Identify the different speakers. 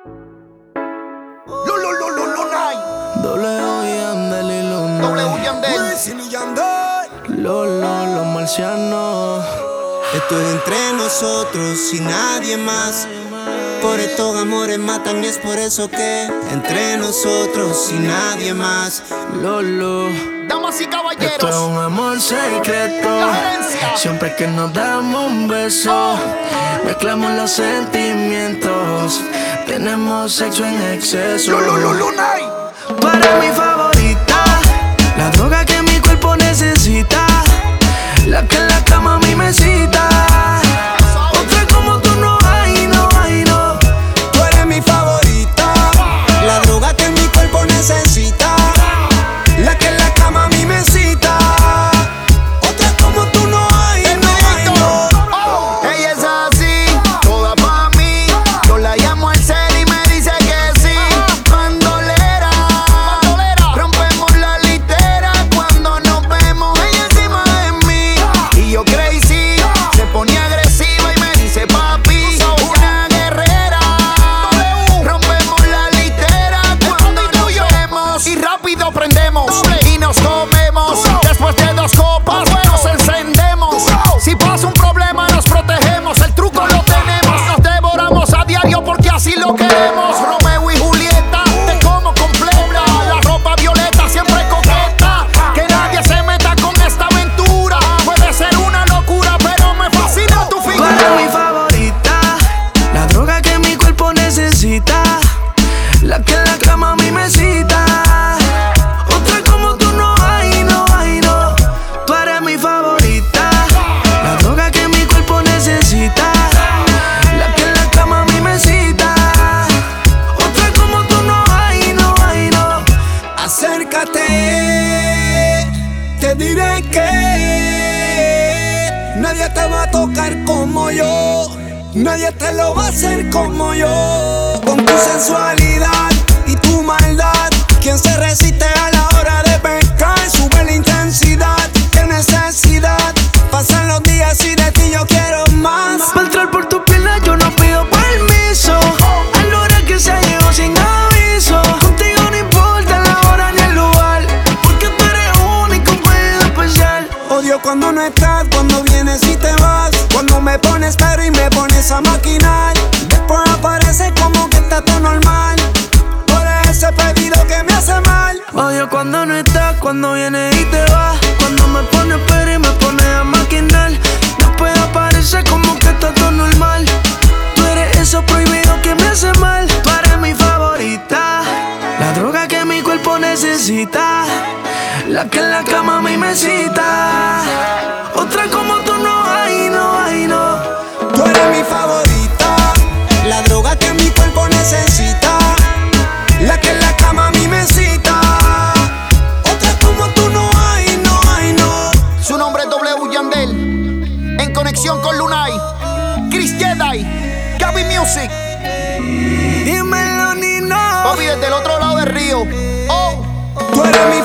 Speaker 1: Los marcianos.
Speaker 2: Esto es entre nosotros y nadie más. Por estos amores matan y es por eso que entre nosotros y nadie más.
Speaker 1: Lolo.
Speaker 3: Damas y caballeros,
Speaker 1: esto es un amor secreto. Siempre que nos damos un beso, mezclamos los sentimientos. Tenemos sexo en exceso. Tú eres mi favorita, la droga que mi cuerpo necesita, la que en la cama a mí me cita. Otra como tú no hay, no hay, no.
Speaker 2: Tú eres mi favorita, la droga que mi cuerpo necesita, la que en la cama a mí me cita. Otra como tú no hay, no hay, no.
Speaker 3: ella es así, toda pa' mí. Yo la llamo al cel y me dice que sí. Bandolera, rompemos la litera cuando nos vemos. Ella encima de mí y yo crazy. Se pone agresiva y me dice papi, una guerrera. Rompemos la litera cuando nos vemos y rápido prendemos y nos comemos. Después de 2 copas nos encendemos. Si pasa un problema nos protegemos. El truco lo tenemos. Nos devoramos a diario porque así lo queremos. Romeo y Julieta, te como completa. La ropa violeta siempre coqueta. Que nadie se meta con esta aventura. Puede ser una locura pero me fascina tu
Speaker 1: Tú
Speaker 3: figura.
Speaker 1: eres mi favorita, la droga que mi cuerpo necesita, la que en la cama a mí me cita. Otra como tú no hay, no hay, no. Tú eres mi favorita, la droga que mi cuerpo necesita, la que en la cama a mí me cita. Otra como tú no hay, no hay, no.
Speaker 2: Acércate, te diré que nadie te va a tocar como yo, nadie te lo va a hacer como yo. Con tu sensualidad y tu maldad, quien se resiste a la hora de pecar, sube la intensidad, qué necesidad. Pasan los días y de ti yo quiero más.
Speaker 1: Para entrar por tu pierna yo no pido permiso. A la hora que se llegó sin aviso. Contigo no importa la hora ni el lugar, porque tú eres único, puedes especial.
Speaker 2: Odio cuando no estás, cuando vienes y te vas, cuando me pones pero y me pones a maquinar. Después aparece como que está todo normal, por ese pedido que me hace mal.
Speaker 1: Odio cuando no estás, cuando vienes y te vas, cuando me pones pero y me pones a maquinar. Después aparece como que está todo normal. Tú eres eso prohibido que me hace mal. Tú eres mi favorita, la droga que mi cuerpo necesita, la que en la cama a mí me cita. Otra como tú no hay, no hay, no.
Speaker 2: Tú eres mi favorita, la droga que mi cuerpo necesita, la que en la cama a mí me cita. Otra como tú no hay, no hay, no.
Speaker 3: Su nombre es W Yandel, en conexión con Lunay, Chris Jedi, Gaby Music.
Speaker 1: Dímelo, Nino.
Speaker 3: Papi, desde el otro lado del río. Oh,
Speaker 2: Tú eres mi